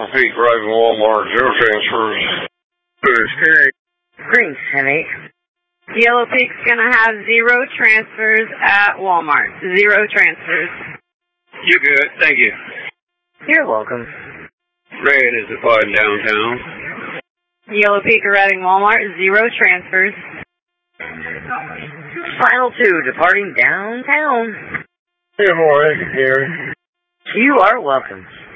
Yellow Peak driving Walmart, 0 transfers. Green 10-8. Yellow Peak's going to have 0 transfers at Walmart. 0 transfers. You're good. Thank you. You're welcome. Red is departing downtown. Yellow Peak arriving Walmart. 0 transfers. Final 2 departing downtown. Yeah, boy, here. You are welcome.